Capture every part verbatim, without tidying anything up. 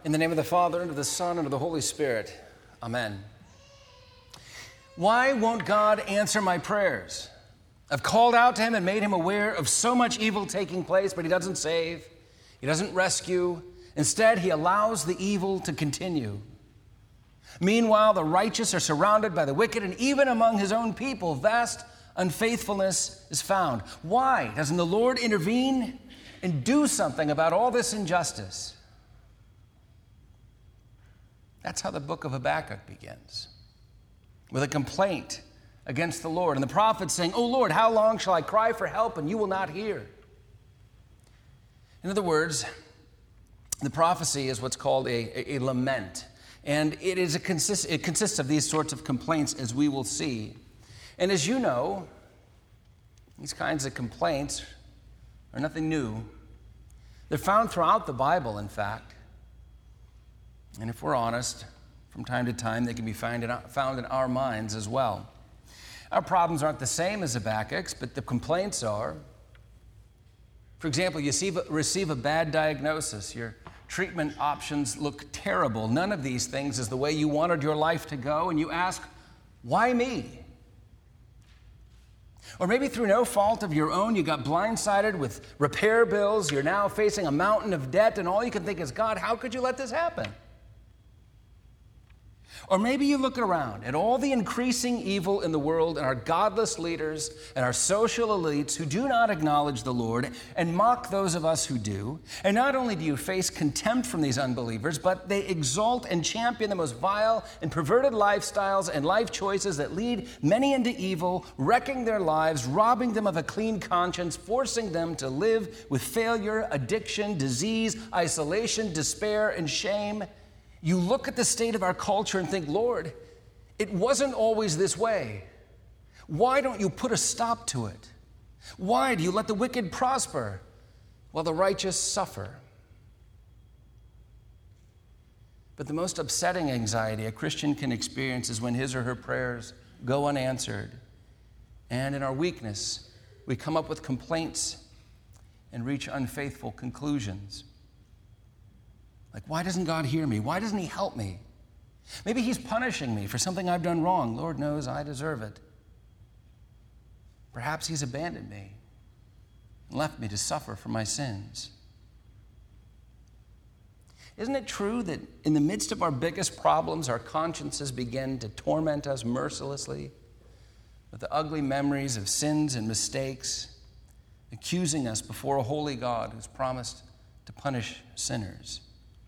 In the name of the Father, and of the Son, and of the Holy Spirit. Amen. Why won't God answer my prayers? I've called out to him and made him aware of so much evil taking place, but he doesn't save. He doesn't rescue. Instead, he allows the evil to continue. Meanwhile, the righteous are surrounded by the wicked, and even among his own people, vast unfaithfulness is found. Why doesn't the Lord intervene and do something about all this injustice? That's how the book of Habakkuk begins, with a complaint against the Lord. And the prophet saying, "Oh Lord, how long shall I cry for help and you will not hear?" In other words, the prophecy is what's called a, a, a lament. And it, is a consist, it consists of these sorts of complaints, as we will see. And as you know, these kinds of complaints are nothing new. They're found throughout the Bible, in fact. And if we're honest, from time to time, they can be found in, found in our minds as well. Our problems aren't the same as Habakkuk's, but the complaints are. For example, you see, receive a bad diagnosis. Your treatment options look terrible. None of these things is the way you wanted your life to go, and you ask, why me? Or maybe through no fault of your own, you got blindsided with repair bills. You're now facing a mountain of debt, and all you can think is, God, how could you let this happen? Or maybe you look around at all the increasing evil in the world and our godless leaders and our social elites who do not acknowledge the Lord and mock those of us who do. And not only do you face contempt from these unbelievers, but they exalt and champion the most vile and perverted lifestyles and life choices that lead many into evil, wrecking their lives, robbing them of a clean conscience, forcing them to live with failure, addiction, disease, isolation, despair, and shame. You look at the state of our culture and think, Lord, it wasn't always this way. Why don't you put a stop to it? Why do you let the wicked prosper while the righteous suffer? But the most upsetting anxiety a Christian can experience is when his or her prayers go unanswered. And in our weakness, we come up with complaints and reach unfaithful conclusions. Like, why doesn't God hear me? Why doesn't he help me? Maybe he's punishing me for something I've done wrong. Lord knows I deserve it. Perhaps he's abandoned me and left me to suffer for my sins. Isn't it true that in the midst of our biggest problems, our consciences begin to torment us mercilessly with the ugly memories of sins and mistakes, accusing us before a holy God who's promised to punish sinners?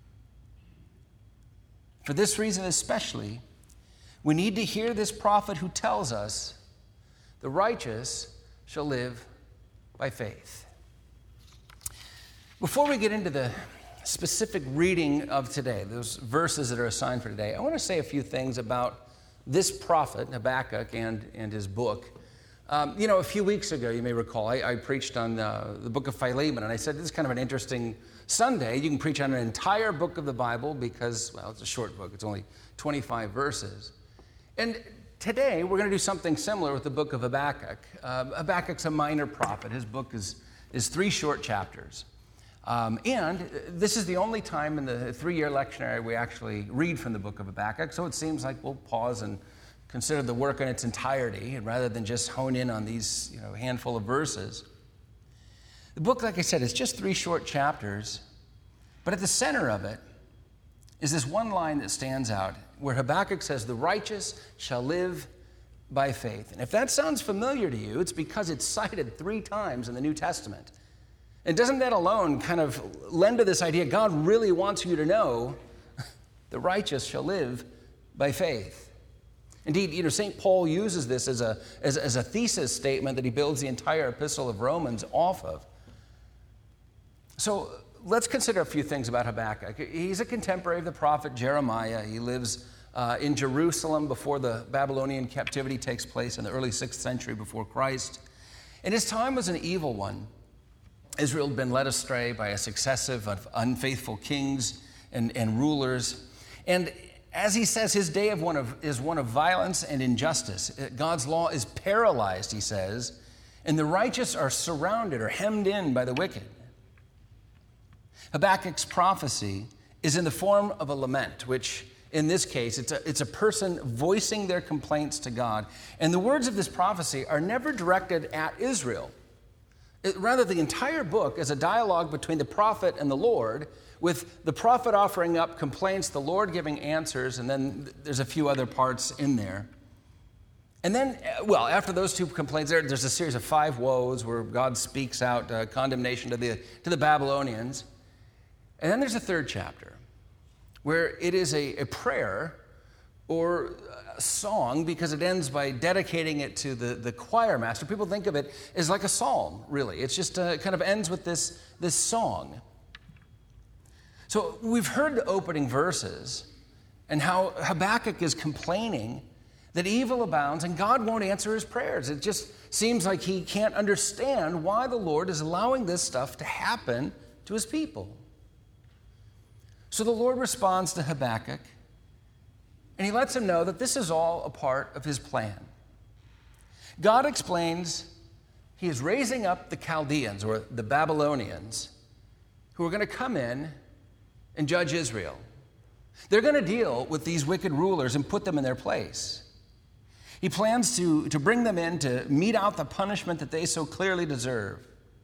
For this reason especially, we need to hear this prophet who tells us the righteous shall live by faith. Before we get into the specific reading of today, those verses that are assigned for today, I want to say a few things about this prophet, Habakkuk, and, and his book. Um, you know, a few weeks ago, you may recall, I, I preached on uh, the book of Philemon, and I said this is kind of an interesting Sunday. You can preach on an entire book of the Bible because, well, it's a short book. It's only twenty-five verses. And today, we're going to do something similar with the book of Habakkuk. Uh, Habakkuk's a minor prophet. His book is, is three short chapters. Um, and this is the only time in the three-year lectionary we actually read from the book of Habakkuk, so it seems like we'll pause and consider the work in its entirety, and rather than just hone in on these, you know, handful of verses. The book, like I said, is just three short chapters, but at the center of it is this one line that stands out, where Habakkuk says, "The righteous shall live by faith." And if that sounds familiar to you, it's because it's cited three times in the New Testament. And doesn't that alone kind of lend to this idea God really wants you to know the righteous shall live by faith? Indeed, you know, Saint Paul uses this as a, as, as a thesis statement that he builds the entire epistle of Romans off of. So let's consider a few things about Habakkuk. He's a contemporary of the prophet Jeremiah. He lives uh, in Jerusalem before the Babylonian captivity takes place in the early sixth century before Christ. And his time was an evil one. Israel had been led astray by a successive of unfaithful kings and, and rulers. And as he says, his day of one of, is one of violence and injustice. God's law is paralyzed, he says, and the righteous are surrounded or hemmed in by the wicked. Habakkuk's prophecy is in the form of a lament, which in this case, it's a, it's a person voicing their complaints to God. And the words of this prophecy are never directed at Israel. It, rather, the entire book is a dialogue between the prophet and the Lord, with the prophet offering up complaints, the Lord giving answers, and then there's a few other parts in there. And then, well, after those two complaints, there, there's a series of five woes where God speaks out uh, condemnation to the, to the Babylonians. And then there's a third chapter where it is a, a prayer or a song, because it ends by dedicating it to the, the choir master. People think of it as like a psalm, really. It's just uh, kind of ends with this, this song. So we've heard the opening verses and how Habakkuk is complaining that evil abounds and God won't answer his prayers. It just seems like he can't understand why the Lord is allowing this stuff to happen to his people. So the Lord responds to Habakkuk, and he lets him know that this is all a part of his plan. God explains he is raising up the Chaldeans, or the Babylonians, who are going to come in and judge Israel. They're going to deal with these wicked rulers and put them in their place. He plans to, to bring them in to mete out the punishment that they so clearly deserve.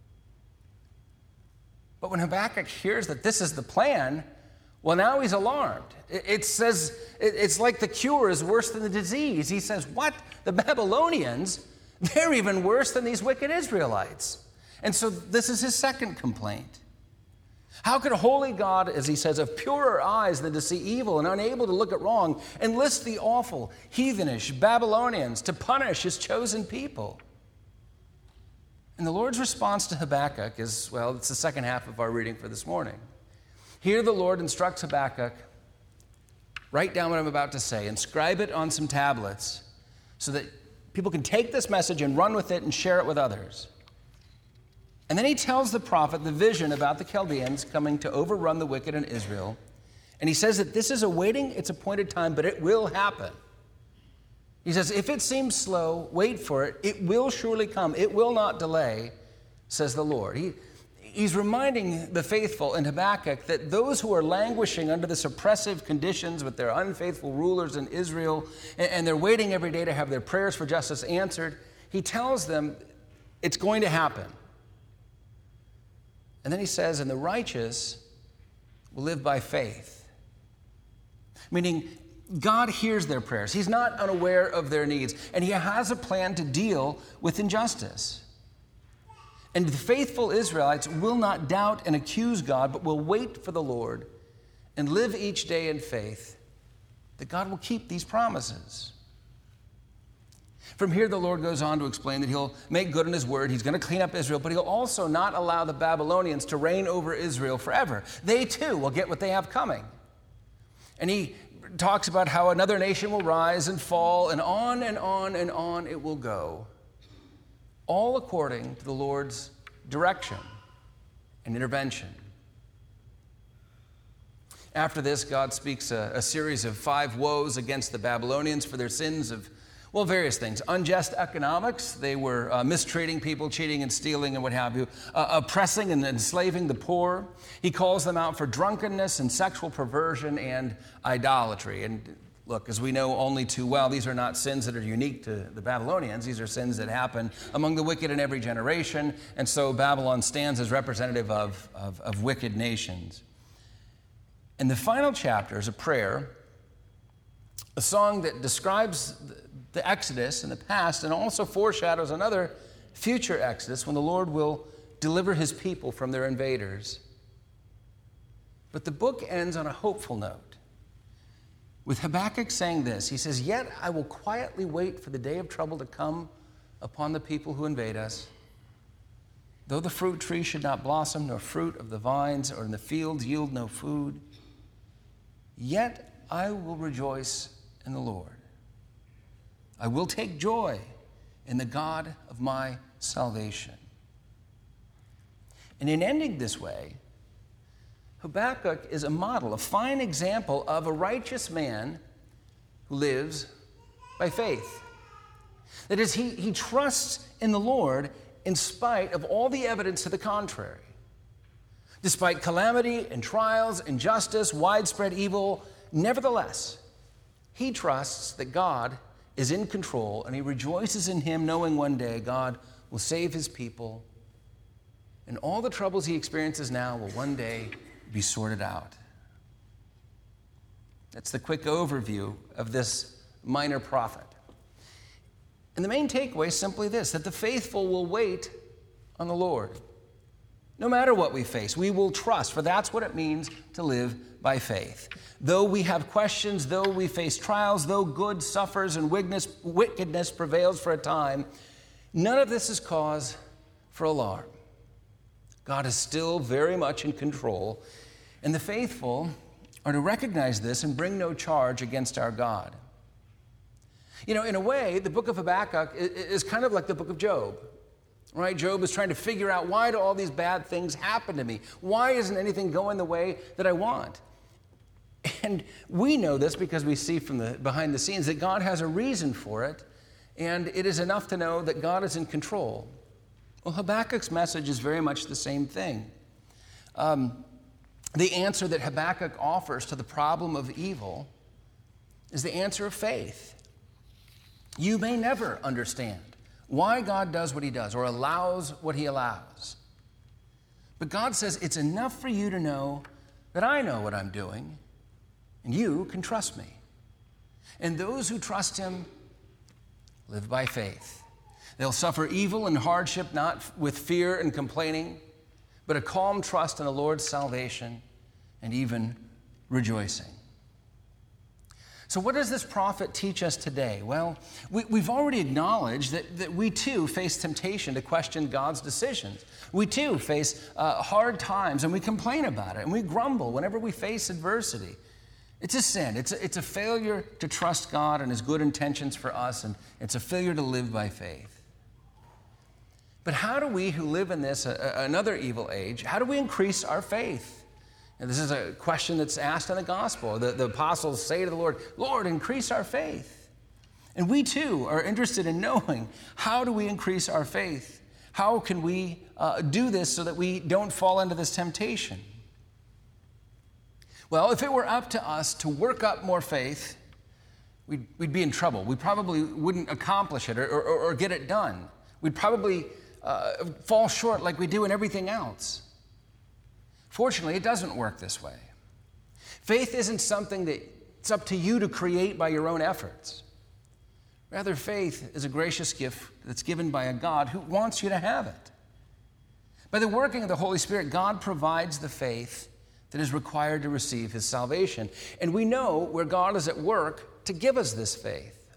But when Habakkuk hears that this is the plan, well, now he's alarmed. It, it says, it, it's like the cure is worse than the disease. He says, what? The Babylonians? They're even worse than these wicked Israelites. And so this is his second complaint. How could a holy God, as he says, of purer eyes than to see evil and unable to look at wrong, enlist the awful, heathenish Babylonians to punish his chosen people? And the Lord's response to Habakkuk is, well, it's the second half of our reading for this morning. Here the Lord instructs Habakkuk, write down what I'm about to say, inscribe it on some tablets so that people can take this message and run with it and share it with others. And then he tells the prophet the vision about the Chaldeans coming to overrun the wicked in Israel. And he says that this is awaiting its appointed time, but it will happen. He says, if it seems slow, wait for it. It will surely come. It will not delay, says the Lord. He, he's reminding the faithful in Habakkuk that those who are languishing under this oppressive conditions with their unfaithful rulers in Israel, and, and they're waiting every day to have their prayers for justice answered, he tells them it's going to happen. And then he says, and the righteous will live by faith. Meaning, God hears their prayers. He's not unaware of their needs. And he has a plan to deal with injustice. And the faithful Israelites will not doubt and accuse God, but will wait for the Lord and live each day in faith that God will keep these promises. From here, the Lord goes on to explain that he'll make good on his word. He's going to clean up Israel, but he'll also not allow the Babylonians to reign over Israel forever. They too will get what they have coming. And he talks about how another nation will rise and fall, and on and on and on it will go, all according to the Lord's direction and intervention. After this, God speaks a, a series of five woes against the Babylonians for their sins of Well, various things. Unjust economics. They were uh, mistreating people, cheating and stealing and what have you, uh, oppressing and enslaving the poor. He calls them out for drunkenness and sexual perversion and idolatry. And look, as we know only too well, these are not sins that are unique to the Babylonians. These are sins that happen among the wicked in every generation. And so Babylon stands as representative of, of, of wicked nations. And the final chapter is a prayer, a song that describes the, the Exodus in the past and also foreshadows another future Exodus when the Lord will deliver his people from their invaders. But the book ends on a hopeful note with Habakkuk saying this. He says, "Yet I will quietly wait for the day of trouble to come upon the people who invade us. Though the fruit tree should not blossom, nor fruit of the vines or in the fields yield no food, yet I will rejoice in the Lord. I will take joy in the God of my salvation." And in ending this way, Habakkuk is a model, a fine example of a righteous man who lives by faith. That is, he, he trusts in the Lord in spite of all the evidence to the contrary. Despite calamity and trials, injustice, widespread evil, nevertheless, he trusts that God is in control, and he rejoices in him, knowing one day God will save his people, and all the troubles he experiences now will one day be sorted out. That's the quick overview of this minor prophet. And the main takeaway is simply this, that the faithful will wait on the Lord. No matter what we face, we will trust, for that's what it means to live by faith. Though we have questions, though we face trials, though good suffers and wickedness prevails for a time, none of this is cause for alarm. God is still very much in control, and the faithful are to recognize this and bring no charge against our God. You know, in a way, the book of Habakkuk is kind of like the book of Job. Right? Job is trying to figure out, why do all these bad things happen to me? Why isn't anything going the way that I want? And we know this because we see from the behind the scenes that God has a reason for it, and it is enough to know that God is in control. Well, Habakkuk's message is very much the same thing. Um, the answer that Habakkuk offers to the problem of evil is the answer of faith. You may never understand why God does what he does or allows what he allows. But God says it's enough for you to know that I know what I'm doing, and you can trust me. And those who trust him live by faith. They'll suffer evil and hardship not with fear and complaining, but a calm trust in the Lord's salvation and even rejoicing. So what does this prophet teach us today? Well, we, we've already acknowledged that, that we too face temptation to question God's decisions. We too face uh, hard times, and we complain about it, and we grumble whenever we face adversity. It's a sin. It's a, it's a failure to trust God and his good intentions for us, and it's a failure to live by faith. But how do we who live in this, uh, another evil age, how do we increase our faith? And this is a question that's asked in the gospel. The, the apostles say to the Lord, Lord, increase our faith. And we too are interested in knowing, how do we increase our faith? How can we uh, do this so that we don't fall into this temptation? Well, if it were up to us to work up more faith, we'd, we'd be in trouble. We probably wouldn't accomplish it or, or, or get it done. We'd probably uh, fall short like we do in everything else. Fortunately, it doesn't work this way. Faith isn't something that it's up to you to create by your own efforts. Rather, faith is a gracious gift that's given by a God who wants you to have it. By the working of the Holy Spirit, God provides the faith that is required to receive his salvation. And we know where God is at work to give us this faith.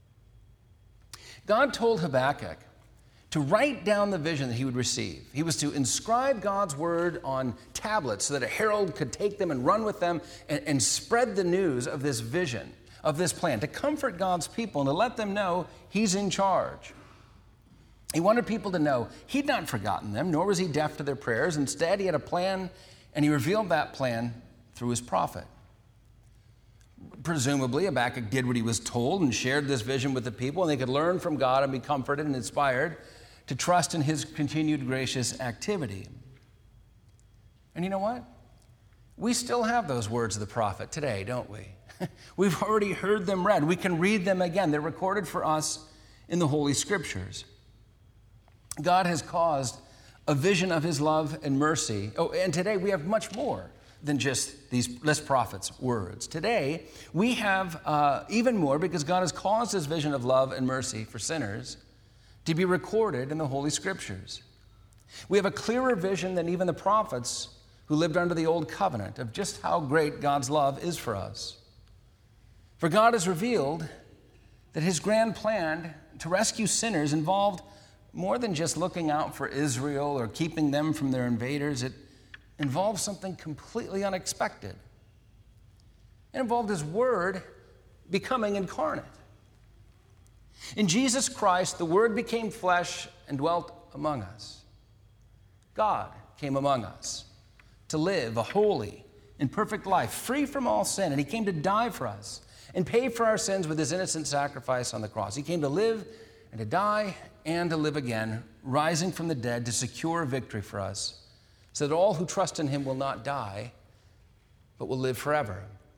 God told Habakkuk to write down the vision that he would receive. He was to inscribe God's word on tablets so that a herald could take them and run with them and, and spread the news of this vision, of this plan, to comfort God's people and to let them know he's in charge. He wanted people to know he'd not forgotten them, nor was he deaf to their prayers. Instead, he had a plan, and he revealed that plan through his prophet. Presumably, Habakkuk did what he was told and shared this vision with the people, and they could learn from God and be comforted and inspired to trust in his continued gracious activity. And you know what? We still have those words of the prophet today, don't we? We've already heard them read. We can read them again. They're recorded for us in the Holy Scriptures. God has caused a vision of his love and mercy. Oh, and today we have much more than just these this prophet's words. Today, we have uh, even more because God has caused his vision of love and mercy for sinners to be recorded in the Holy Scriptures. We have a clearer vision than even the prophets who lived under the old covenant of just how great God's love is for us. For God has revealed that his grand plan to rescue sinners involved more than just looking out for Israel or keeping them from their invaders. It involved something completely unexpected. It involved his word becoming incarnate. In Jesus Christ, the Word became flesh and dwelt among us. God came among us to live a holy and perfect life, free from all sin, and he came to die for us and pay for our sins with his innocent sacrifice on the cross. He came to live and to die and to live again, rising from the dead to secure victory for us so that all who trust in him will not die, but will live forever.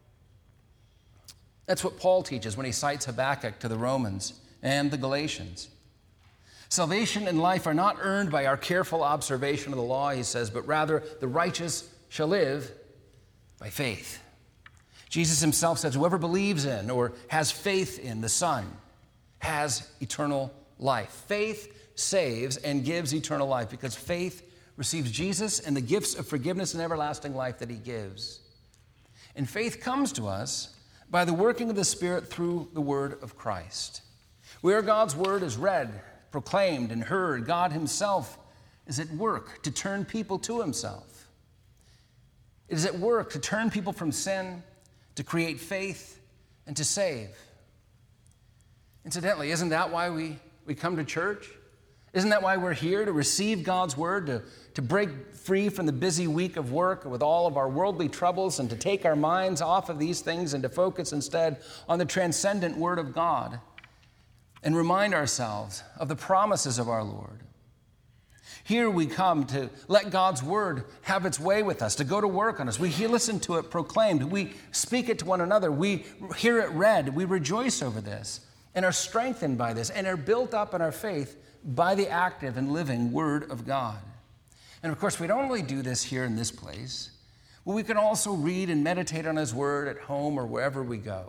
That's what Paul teaches when he cites Habakkuk to the Romans and the Galatians. Salvation and life are not earned by our careful observation of the law, he says, but rather the righteous shall live by faith. Jesus himself says, whoever believes in or has faith in the Son has eternal life. Faith saves and gives eternal life because faith receives Jesus and the gifts of forgiveness and everlasting life that he gives. And faith comes to us by the working of the Spirit through the word of Christ. Where God's word is read, proclaimed, and heard, God himself is at work to turn people to himself. It is at work to turn people from sin, to create faith, and to save. Incidentally, isn't that why we, we come to church? Isn't that why we're here, to receive God's word, to, to break free from the busy week of work with all of our worldly troubles and to take our minds off of these things and to focus instead on the transcendent word of God and remind ourselves of the promises of our Lord? Here we come to let God's word have its way with us, to go to work on us. We hear, listen to it proclaimed. We speak it to one another. We hear it read. We rejoice over this and are strengthened by this and are built up in our faith by the active and living word of God. And of course, we don't only do this here in this place, but we can also read and meditate on his word at home or wherever we go.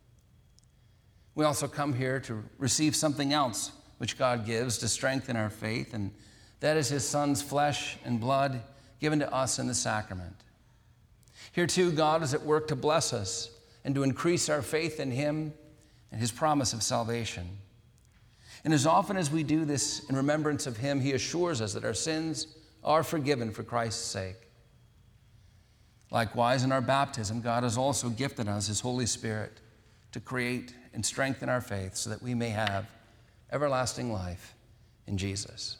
We also come here to receive something else which God gives to strengthen our faith, and that is his Son's flesh and blood given to us in the sacrament. Here too, God is at work to bless us and to increase our faith in him and his promise of salvation. And as often as we do this in remembrance of him, he assures us that our sins are forgiven for Christ's sake. Likewise, in our baptism, God has also gifted us his Holy Spirit to create and strengthen our faith so that we may have everlasting life in Jesus.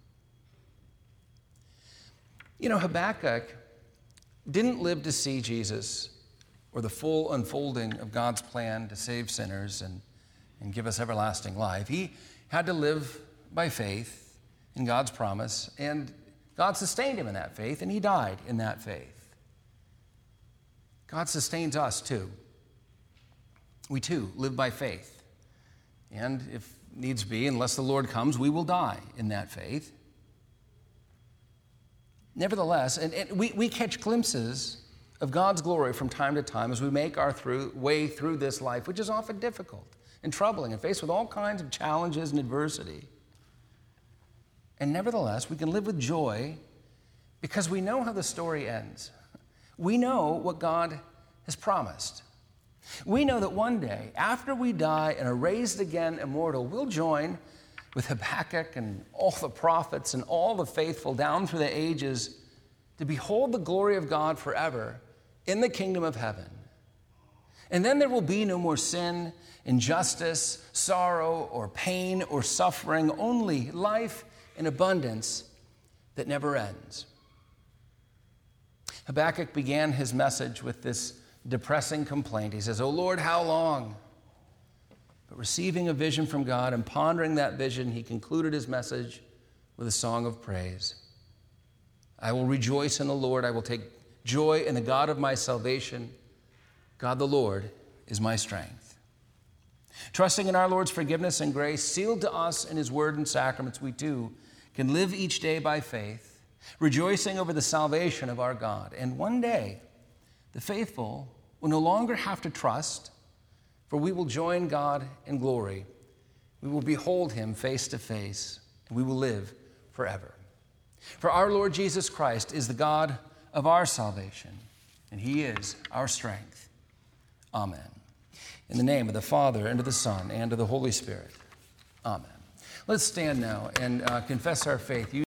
You know, Habakkuk didn't live to see Jesus or the full unfolding of God's plan to save sinners and, and give us everlasting life. He had to live by faith in God's promise, and God sustained him in that faith, and he died in that faith. God sustains us too. We too live by faith. And if needs be, unless the Lord comes, we will die in that faith. Nevertheless, and, and we, we catch glimpses of God's glory from time to time as we make our through, way through this life, which is often difficult and troubling and faced with all kinds of challenges and adversity. And nevertheless, we can live with joy because we know how the story ends. We know what God has promised. We know that one day, after we die and are raised again immortal, we'll join with Habakkuk and all the prophets and all the faithful down through the ages to behold the glory of God forever in the kingdom of heaven. And then there will be no more sin, injustice, sorrow, or pain, or suffering, only life in abundance that never ends. Habakkuk began his message with this depressing complaint. He says, "O Lord, how long?" But receiving a vision from God and pondering that vision, he concluded his message with a song of praise. "I will rejoice in the Lord. I will take joy in the God of my salvation. God the Lord is my strength." Trusting in our Lord's forgiveness and grace, sealed to us in his word and sacraments, we too can live each day by faith, rejoicing over the salvation of our God. And one day, the faithful will no longer have to trust, for we will join God in glory. We will behold him face to face, and we will live forever. For our Lord Jesus Christ is the God of our salvation, and he is our strength. Amen. In the name of the Father, and of the Son, and of the Holy Spirit. Amen. Let's stand now and uh, confess our faith.